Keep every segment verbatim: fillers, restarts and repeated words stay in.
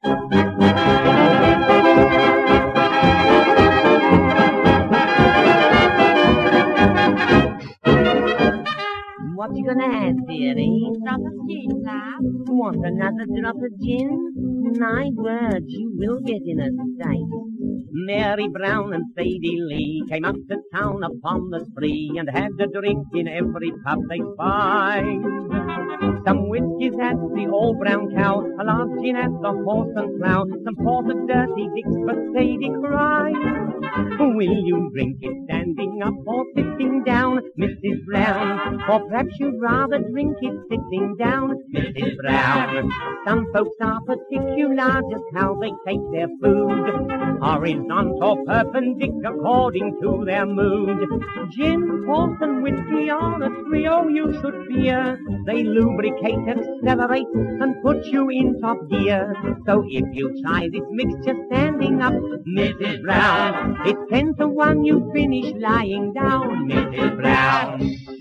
What you gonna have, dearie? Drop of gin, love. Want another drop of gin? My word, you will get in a state. Mary Brown and Sadie Lee came up to town upon the spree and had a drink in every pub they find. Some whiskies at the Old Brown Cow, a large gin at the Horse and Plough, some port of Dirty Dick's, but Sadie cried, will you drink it standing up or sitting down, Missus Brown? Or perhaps you'd rather drink it sitting down, Missus Brown? Some folks are particular just how they take their food, horizontal, perpendicular, according to their mood. Gin, horse and whiskey are a trio you should fear. They lubricate, accelerate, and put you in top gear. So if you try this mixture standing up, Missus Brown, it's ten to one you finish lying down, Missus Brown.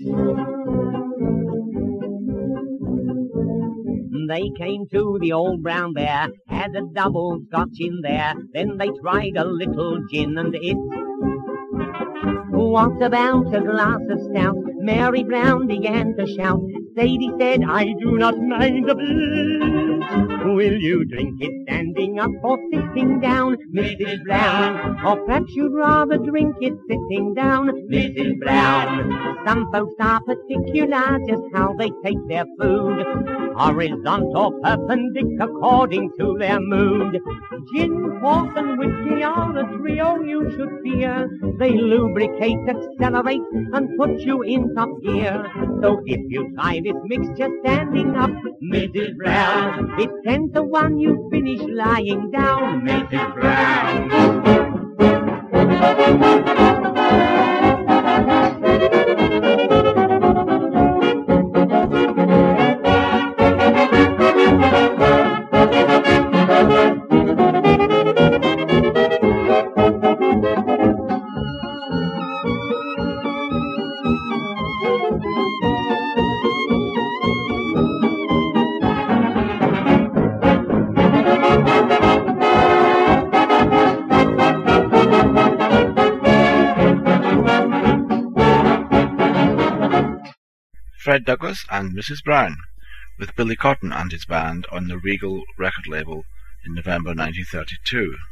They came to the Old Brown Bear, had a double scotch in there, then they tried a little gin and it. What about a glass of stout? Mary Brown began to shout. Sadie said, I do not mind a bit. Will you drink it standing up or sitting down, Missus Brown? Or perhaps you'd rather drink it sitting down, Missus Brown? Some folks are particular just how they take their food, horizontal, perpendicular, according to their mood. Gin, horse and whiskey are a trio you should fear. They lubricate, accelerate, and put you in top gear. So if you try this mixture standing up, Missus Brown, it's ten to one you finish lying down, Missus Brown. Fred Douglas and Missus Brown, with Billy Cotton and his band on the Regal record label in November nineteen thirty-two.